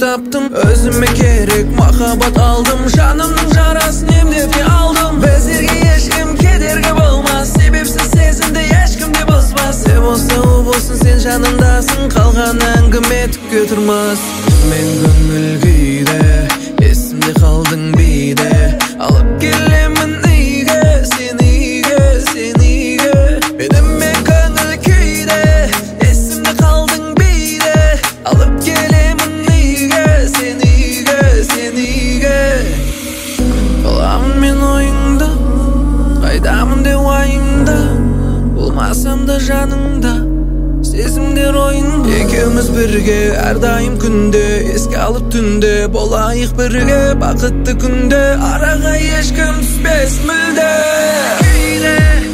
таптым. Өзіме керек махаббат алдым, жанымның жарасын емдете алдым. Біздерге ешкім кедергі болмас, себепсіз сезімді ешкім де бұзбас. Не болса о болсын, сен жанымдасың, қалған әңгіме түкке тұрмас. Мен көңіл күйде, есімде қалдың биде, алып келемін үйге, сен үйге, сен үйге. Мен көңіл күйде, есімде қалдың биде, алып келемін үйге, сен үйге, сен үйге. Қаламын мен ойыңда, қайдамын де уайымда, болмасам да жаныңда, сезімдер ойын. Екеуміз бірге әрдайым күнде, еске алып түнде, болайық бірге бақытты күнде, араға ешкім түспес мүлде.